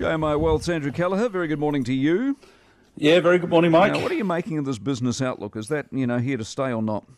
JMI Wealth's Andrew Kelleher, very good morning to you. Yeah, very good morning, Mike. Now, what are you making of this business outlook? Is that, here to stay or not?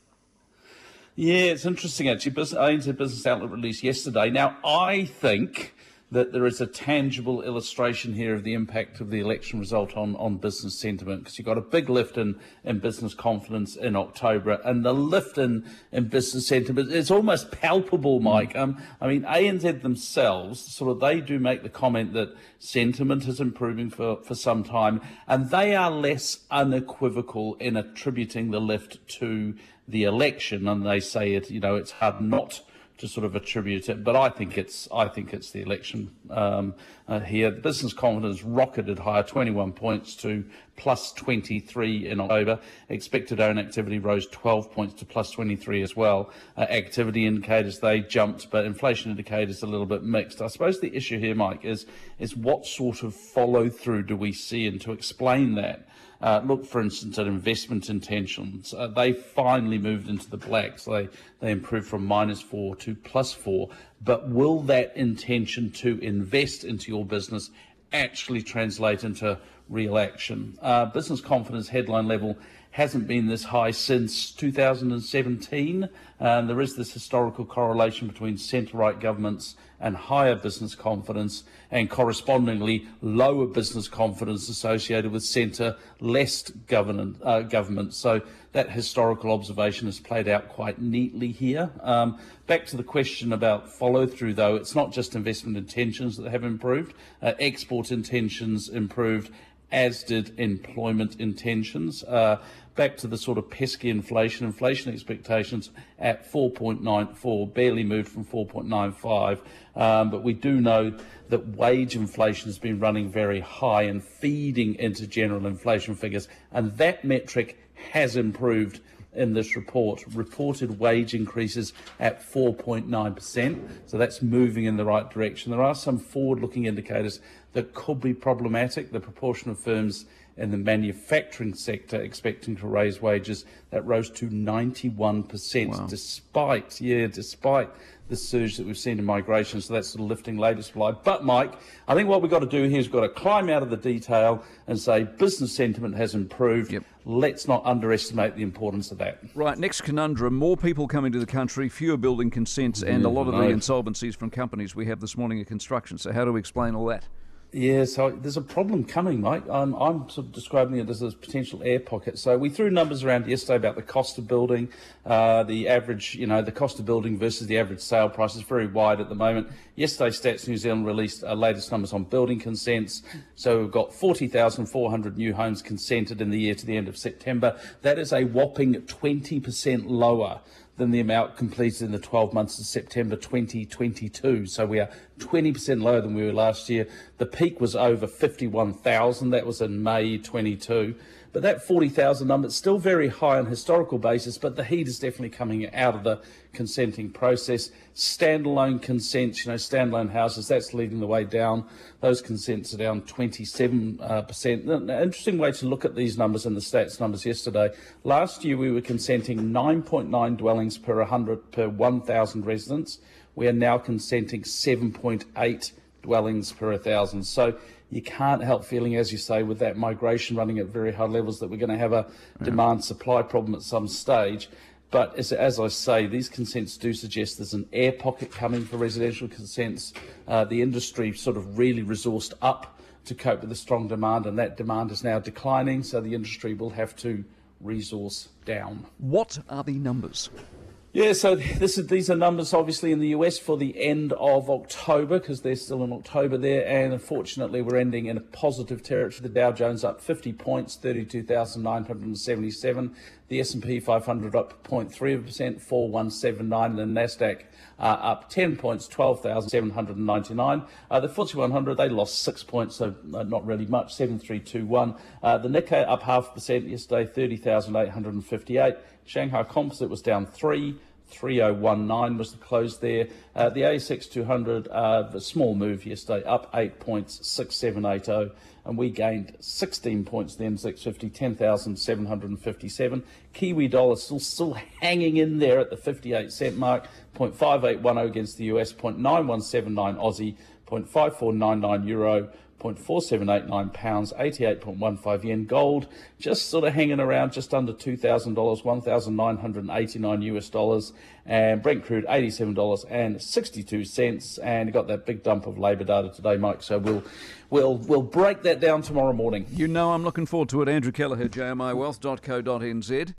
Yeah, it's interesting actually. ANZ Business Outlook released yesterday. Now, I think that there is a tangible illustration here of the impact of the election result on business sentiment, because you've got a big lift in business confidence in October, and the lift in business sentiment is almost palpable, Mike. ANZ themselves, they do make the comment that sentiment is improving for some time, and they are less unequivocal in attributing the lift to the election, and they say it's hard not to attribute it, but I think it's the election here. The business confidence rocketed higher, 21 points to plus 23 in October. Expected own activity rose 12 points to plus 23 as well. Activity indicators, they jumped, but inflation indicators a little bit mixed. I suppose the issue here, Mike, is what sort of follow through do we see? And to explain that, look, for instance, at investment intentions. They finally moved into the black, so they improved from -4 to +4. But will that intention to invest into your business actually translate into real action? Business confidence headline level hasn't been this high since 2017. There is this historical correlation between centre-right governments and higher business confidence, and correspondingly lower business confidence associated with centre-left government. So that historical observation has played out quite neatly here. Back to the question about follow-through, though, it's not just investment intentions that have improved. Export intentions improved, as did employment intentions. Back to the pesky inflation expectations at 4.94, barely moved from 4.95. But we do know that wage inflation has been running very high and feeding into general inflation figures, and that metric has improved in this report. Reported wage increases at 4.9%, so that's moving in the right direction. There are some forward-looking indicators that could be problematic. The proportion of firms in the manufacturing sector expecting to raise wages, that rose to 91%. Wow. despite the surge that we've seen in migration. So that's lifting labour supply. But, Mike, I think what we've got to do here is we've got to climb out of the detail and say business sentiment has improved. Yep. Let's not underestimate the importance of that. Right, next conundrum, more people coming to the country, fewer building consents, and a lot of the insolvencies from companies we have this morning in construction. So how do we explain all that? Yeah, so there's a problem coming, Mike. I'm describing it as a potential air pocket. So we threw numbers around yesterday about the cost of building. The average, the cost of building versus the average sale price is very wide at the moment. Yesterday, Stats New Zealand released latest numbers on building consents. So we've got 40,400 new homes consented in the year to the end of September. That is a whopping 20% lower than the amount completed in the 12 months of September 2022. So we are 20% lower than we were last year. The peak was over 51,000. That was in May 22. But that 40,000 number is still very high on a historical basis, but the heat is definitely coming out of the consenting process. Standalone consents, standalone houses, that's leading the way down. Those consents are down 27%. An interesting way to look at these numbers and the stats numbers yesterday. Last year we were consenting 9.9 dwellings per 1,000 residents. We are now consenting 7.8 dwellings per 1,000. So you can't help feeling, as you say, with that migration running at very high levels, that we're going to have a demand-supply problem at some stage. But as I say, these consents do suggest there's an air pocket coming for residential consents. The industry really resourced up to cope with the strong demand, and that demand is now declining, so the industry will have to resource down. What are the numbers? Yeah, so these are numbers obviously in the US for the end of October, because they're still in October there, and unfortunately we're ending in a positive territory. The Dow Jones up 50 points, 32,977. The S&P 500 up 0.3%, 4,179, and the Nasdaq up 10 points, 12,799. The FTSE 100, they lost 6 points, so not really much, 7,321. The Nikkei up 0.5% yesterday, 30,858. Shanghai Composite was down 3,3019 was the close there. The ASX 200, a small move yesterday, up 8 points, 6,780. And we gained 16 points, the NZX 50, 10,757. Kiwi dollar still hanging in there at the 58 cent mark, 0.5810 against the US, 0.9179 Aussie, 0.5499 euro, £1,478.9, 88.15 yen. Gold just sort of hanging around just under $2,000, $1,989 and Brent crude $87.62. And you got that big dump of labour data today, Mike. So we'll break that down tomorrow morning. You know, I'm looking forward to it. Andrew Kelleher, jmiwealth.co.nz.